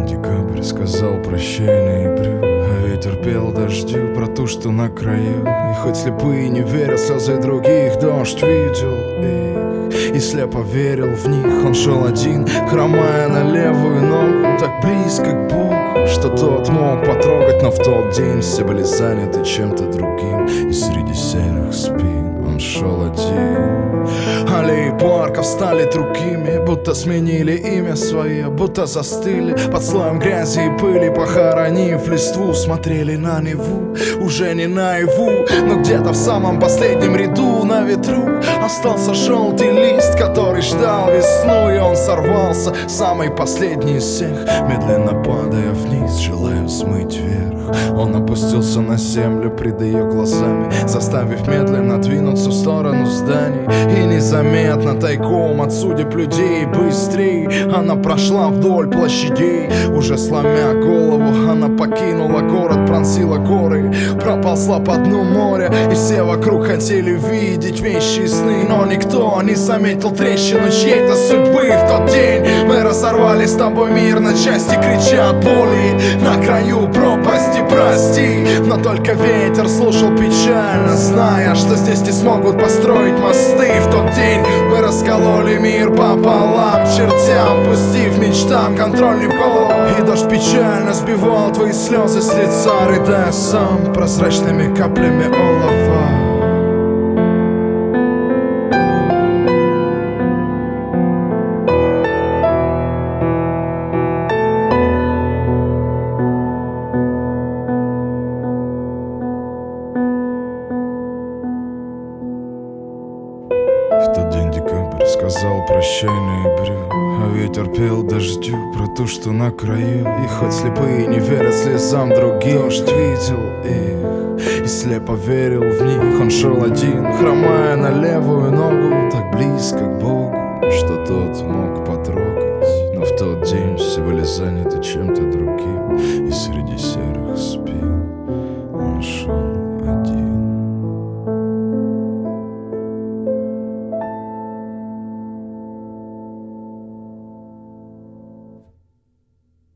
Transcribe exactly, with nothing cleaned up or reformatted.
декабрь сказал прощай ноябрю, а ветер пел дождю про ту, что на краю. И хоть слепые не верят в слезы других, дождь видел их и слепо верил в них. Он шел один, хромая на левую ногу, так близко к Богу, что тот мог потрогать. Но в тот день все были заняты чем-то другим, и среди серых спин он шел один. Аллеи парков стали другими, будто сменили имя свое, будто застыли под слоем грязи и пыли, похоронив листву. Смотрели на Неву, уже не наяву, но где-то в самом последнем ряду на ветру остался желтый лист, который ждал весну. И он сорвался, самый последний из всех, медленно падая вниз, желая смыть вверх. Он опустился на землю пред ее глазами, заставив медленно двинуться в сторону зданий. И незаметно, тайком от судеб людей, быстрей она прошла вдоль площадей. Уже сломя голову, она покинула город, пронзила горы, проползла по дну моря. И все вокруг хотели видеть вещи и сны, но никто не заметил трещину чьей-то судьбы. В тот день мы разорвали с тобой мир на части, крича от боли на краю пропасти. Прости, но только ветер слушал печально, зная, что здесь не смогут построить мосты. В тот день мы раскололи мир пополам, чертям пустив мечтам контроль не в голову. И дождь печально сбивал твои слезы с лица, рыдая сам прозрачными каплями олова. В тот день декабрь сказал прощай ноябрю, а ветер пел дождю про ту, что на краю. И хоть слепые не верят слезам других, дождь видел их и слепо верил в них. Он шел один, хромая на левую ногу, так близко к Богу, что тот мог потрогать. Но в тот день все были заняты чем-то другим, и среди серых